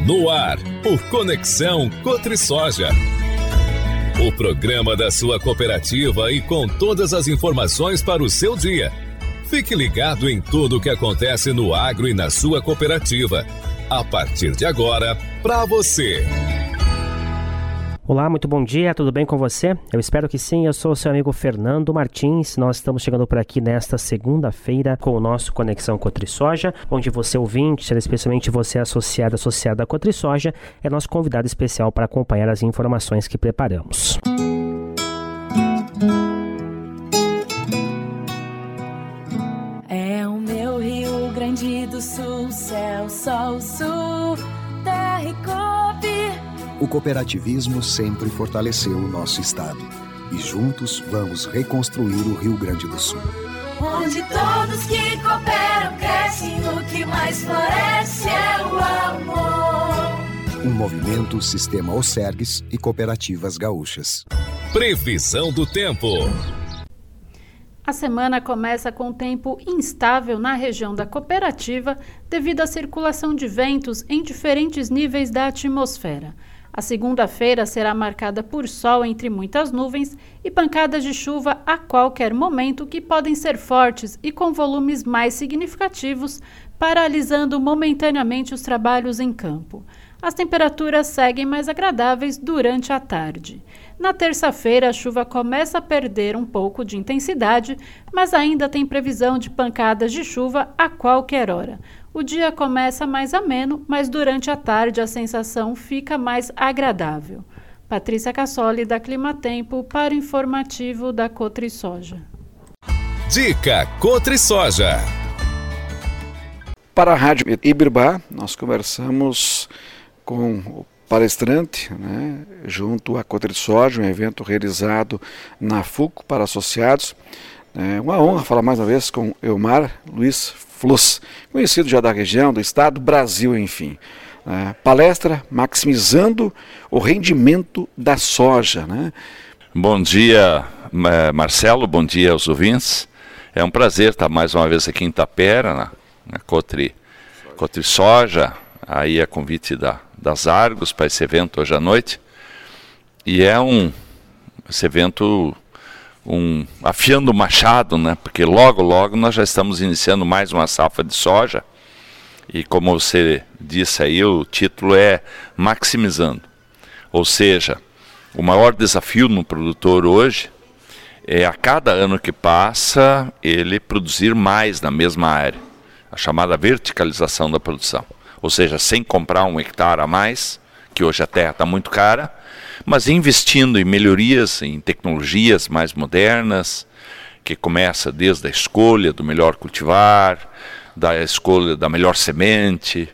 No ar, o Conexão Cotrisoja. O programa da sua cooperativa e com todas as informações para o seu dia. Fique ligado em tudo o que acontece no agro e na sua cooperativa. A partir de agora, para você. Olá, muito bom dia, tudo bem com você? Eu espero que sim, eu sou o seu amigo Fernando Martins. Nós estamos chegando por aqui nesta segunda-feira com o nosso Conexão Cotrisoja, onde você ouvinte, especialmente você associado à Cotrisoja, é nosso convidado especial para acompanhar as informações que preparamos. É o meu Rio Grande do Sul, céu, sol, sul, terra e cope. O cooperativismo sempre fortaleceu o nosso estado. E juntos vamos reconstruir o Rio Grande do Sul. Onde todos que cooperam crescem, o que mais floresce é o amor. Um movimento Sistema Osergues e Cooperativas Gaúchas. Previsão do tempo. A semana começa com tempo instável na região da cooperativa devido à circulação de ventos em diferentes níveis da atmosfera. A segunda-feira será marcada por sol entre muitas nuvens e pancadas de chuva a qualquer momento que podem ser fortes e com volumes mais significativos, paralisando momentaneamente os trabalhos em campo. As temperaturas seguem mais agradáveis durante a tarde. Na terça-feira, a chuva começa a perder um pouco de intensidade, mas ainda tem previsão de pancadas de chuva a qualquer hora. O dia começa mais ameno, mas durante a tarde a sensação fica mais agradável. Patrícia Cassoli, da Climatempo, para o informativo da Cotrisoja. Dica Cotrisoja. Para a Rádio Ibirbá, nós conversamos com o palestrante, junto à Cotrisoja, um evento realizado na FUCO para associados. É uma honra falar mais uma vez com Elmar Luiz Fluss, conhecido já da região, do estado, Brasil, enfim. Palestra maximizando o rendimento da soja. Bom dia, Marcelo, bom dia aos ouvintes. É um prazer estar mais uma vez aqui em Tapera, na Cotrisoja, aí a convite das Argos para esse evento hoje à noite. E é esse evento afiando o machado, porque logo nós já estamos iniciando mais uma safra de soja, e como você disse aí, o título é Maximizando, ou seja, o maior desafio no produtor hoje é a cada ano que passa ele produzir mais na mesma área, a chamada verticalização da produção, ou seja, sem comprar um hectare a mais, que hoje a terra está muito cara, mas investindo em melhorias, em tecnologias mais modernas, que começa desde a escolha do melhor cultivar, da escolha da melhor semente,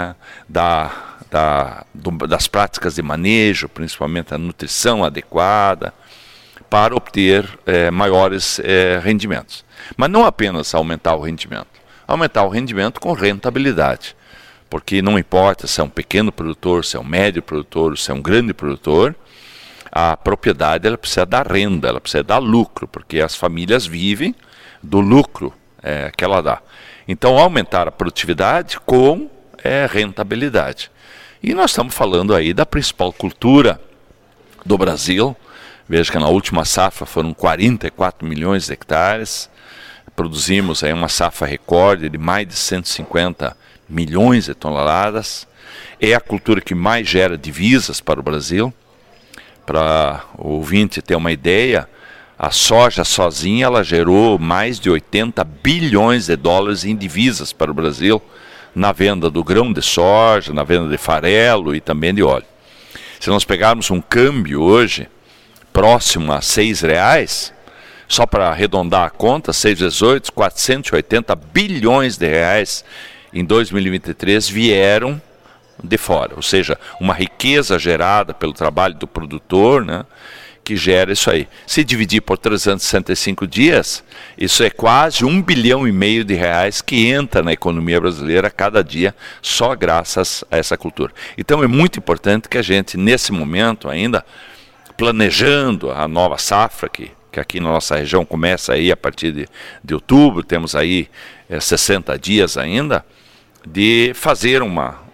das práticas de manejo, principalmente a nutrição adequada, para obter maiores rendimentos. Mas não apenas aumentar o rendimento com rentabilidade. Porque não importa se é um pequeno produtor, se é um médio produtor, se é um grande produtor, a propriedade ela precisa dar renda, ela precisa dar lucro, porque as famílias vivem do lucro que ela dá. Então, aumentar a produtividade com rentabilidade. E nós estamos falando aí da principal cultura do Brasil. Veja que na última safra foram 44 milhões de hectares, produzimos aí uma safra recorde de mais de 150 milhões de toneladas, é a cultura que mais gera divisas para o Brasil. Para o ouvinte ter uma ideia, a soja sozinha ela gerou mais de 80 bilhões de dólares em divisas para o Brasil, na venda do grão de soja, na venda de farelo e também de óleo. Se nós pegarmos um câmbio hoje, próximo a R$6, só para arredondar a conta, 6 vezes 8, 480 bilhões de reais em 2023 vieram de fora, ou seja, uma riqueza gerada pelo trabalho do produtor, que gera isso aí. Se dividir por 365 dias, isso é quase 1,5 bilhão de reais que entra na economia brasileira a cada dia, só graças a essa cultura. Então é muito importante que a gente, nesse momento ainda, planejando a nova safra, que aqui na nossa região começa aí a partir de outubro, temos aí 60 dias ainda, de fazer uma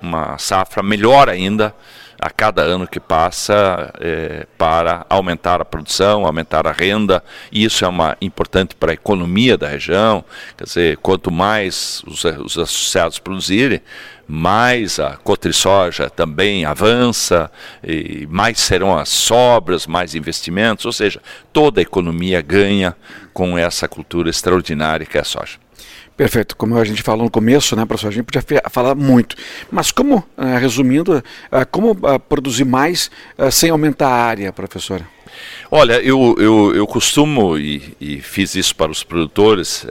uma safra melhor ainda a cada ano que passa, para aumentar a produção, aumentar a renda, e isso é importante para a economia da região. Quer dizer, quanto mais os associados produzirem, mais a Cotrisoja também avança, e mais serão as sobras, mais investimentos, ou seja, toda a economia ganha com essa cultura extraordinária que é a soja. Perfeito, como a gente falou no começo, né, professor, a gente podia falar muito, mas como, resumindo, como produzir mais sem aumentar a área, professora? Olha, eu costumo, e fiz isso para os produtores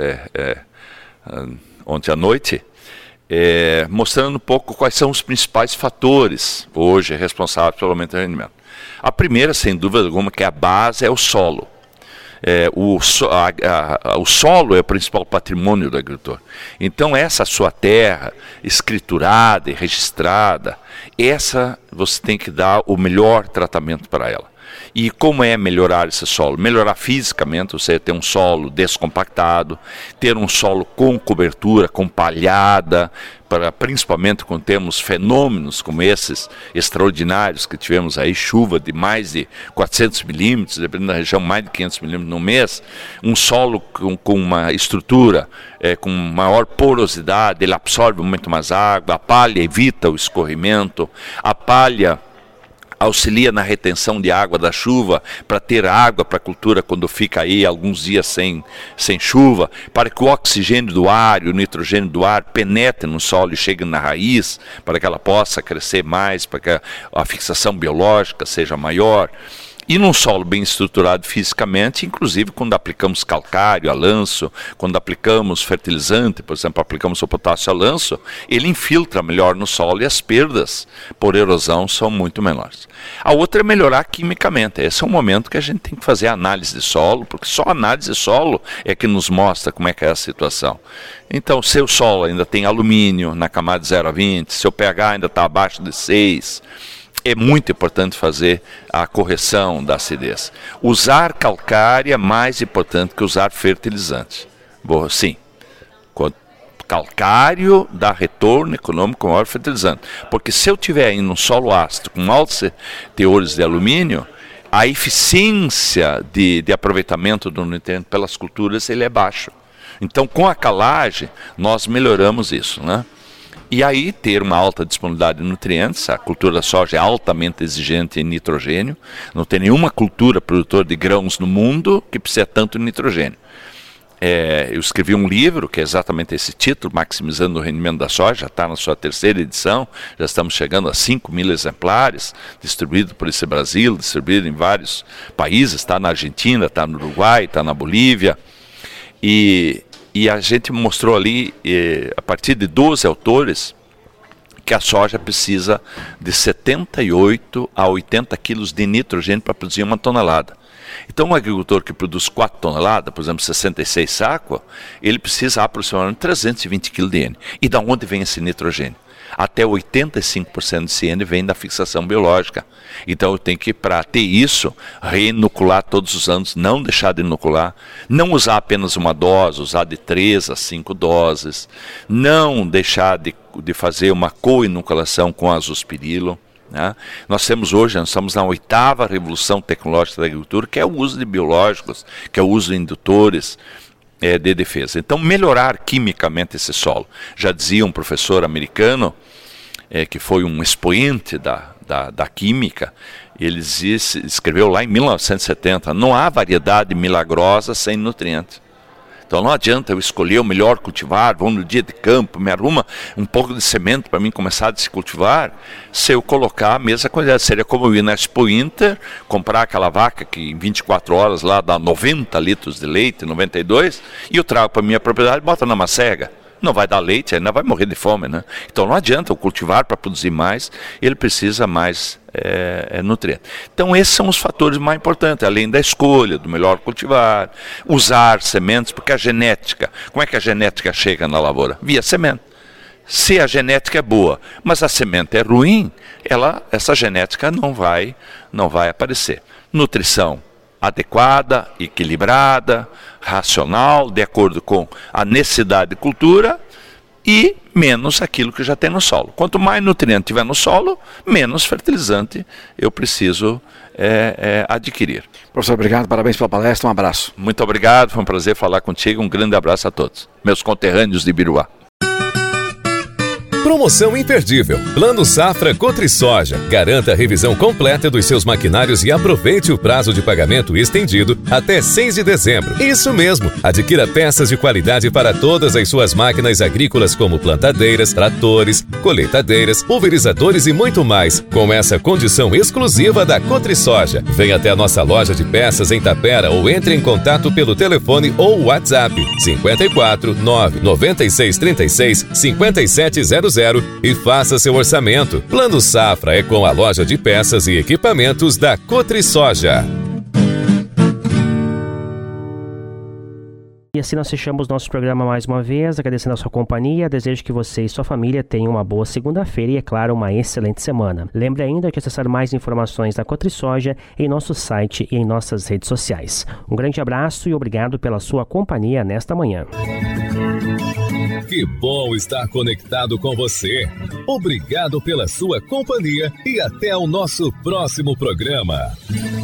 ontem à noite, mostrando um pouco quais são os principais fatores hoje responsáveis pelo aumento do rendimento. A primeira, sem dúvida alguma, que é a base, é o solo. O solo é o principal patrimônio do agricultor. Então essa sua terra escriturada e registrada, essa você tem que dar o melhor tratamento para ela. E como é melhorar esse solo? Melhorar fisicamente, você ter um solo descompactado, ter um solo com cobertura, com palhada, principalmente quando temos fenômenos como esses extraordinários que tivemos aí, chuva de mais de 400 milímetros, dependendo da região, mais de 500 milímetros no mês, um solo com uma estrutura com maior porosidade, ele absorve muito mais água, a palha evita o escorrimento, a palha auxilia na retenção de água da chuva, para ter água para a cultura quando fica aí alguns dias sem chuva, para que o oxigênio do ar e o nitrogênio do ar penetrem no solo e cheguem na raiz, para que ela possa crescer mais, para que a fixação biológica seja maior. E num solo bem estruturado fisicamente, inclusive quando aplicamos calcário a lanço, quando aplicamos fertilizante, por exemplo, aplicamos o potássio a lanço, ele infiltra melhor no solo e as perdas por erosão são muito menores. A outra é melhorar quimicamente. Esse é um momento que a gente tem que fazer análise de solo, porque só a análise de solo é que nos mostra como é que é a situação. Então, se o solo ainda tem alumínio na camada de 0 a 20, se o pH ainda está abaixo de 6, é muito importante fazer a correção da acidez. Usar calcário é mais importante que usar fertilizante. Bom, sim, calcário dá retorno econômico maior fertilizante. Porque se eu tiver aí num solo ácido com altos teores de alumínio, a eficiência de aproveitamento do nutriente pelas culturas ele é baixo. Então, com a calagem, nós melhoramos isso, né? E aí ter uma alta disponibilidade de nutrientes. A cultura da soja é altamente exigente em nitrogênio. Não tem nenhuma cultura produtora de grãos no mundo que precisa tanto de nitrogênio. Eu escrevi um livro que é exatamente esse título, Maximizando o Rendimento da Soja, já está na sua 3ª edição, já estamos chegando a 5.000 exemplares, distribuído por esse Brasil, distribuído em vários países, está na Argentina, está no Uruguai, está na Bolívia, e a gente mostrou ali, a partir de 12 autores, que a soja precisa de 78 a 80 quilos de nitrogênio para produzir 1 tonelada. Então, um agricultor que produz 4 toneladas, por exemplo, 66 sacos, ele precisa aproximadamente 320 kg de N. E da onde vem esse nitrogênio? Até 85% desse N vem da fixação biológica. Então eu tenho que, para ter isso, reinocular todos os anos, não deixar de inocular, não usar apenas uma dose, usar de 3 a 5 doses, não deixar de fazer uma co-inoculação com azospirilo. Né? Nós estamos na 8ª revolução tecnológica da agricultura, que é o uso de biológicos, que é o uso de indutores de defesa. Então, melhorar quimicamente esse solo. Já dizia um professor americano, que foi um expoente da química, ele escreveu lá em 1970, não há variedade milagrosa sem nutrientes. Então não adianta eu escolher o melhor cultivar, vou no dia de campo, me arruma um pouco de semente para mim começar a se cultivar, se eu colocar a mesma quantidade. Seria como eu ir na Expo Inter, comprar aquela vaca que em 24 horas lá dá 90 litros de leite, 92, e eu trago para minha propriedade e boto na macega. Não vai dar leite, ainda vai morrer de fome, né? Então não adianta o cultivar para produzir mais, ele precisa mais nutriente. Então esses são os fatores mais importantes, além da escolha do melhor cultivar, usar sementes, porque a genética, como é que a genética chega na lavoura? Via semente. Se a genética é boa, mas a semente é ruim, essa genética não vai aparecer. Nutrição adequada, equilibrada, racional, de acordo com a necessidade de cultura, e menos aquilo que já tem no solo. Quanto mais nutriente tiver no solo, menos fertilizante eu preciso adquirir. Professor, obrigado, parabéns pela palestra, um abraço. Muito obrigado, foi um prazer falar contigo, um grande abraço a todos, meus conterrâneos de Biruá. Promoção imperdível. Plano Safra Cotrisoja. Garanta a revisão completa dos seus maquinários e aproveite o prazo de pagamento estendido até 6 de dezembro. Isso mesmo. Adquira peças de qualidade para todas as suas máquinas agrícolas como plantadeiras, tratores, colheitadeiras, pulverizadores e muito mais. Com essa condição exclusiva da Cotrisoja. Venha até a nossa loja de peças em Tapera ou entre em contato pelo telefone ou WhatsApp 54 9 96 36 5700 e faça seu orçamento. Plano Safra é com a loja de peças e equipamentos da Cotrisoja. E assim nós fechamos nosso programa mais uma vez, agradecendo a sua companhia, desejo que você e sua família tenham uma boa segunda-feira e, é claro, uma excelente semana. Lembre ainda de acessar mais informações da Cotrisoja em nosso site e em nossas redes sociais. Um grande abraço e obrigado pela sua companhia nesta manhã. Que bom estar conectado com você. Obrigado pela sua companhia e até o nosso próximo programa.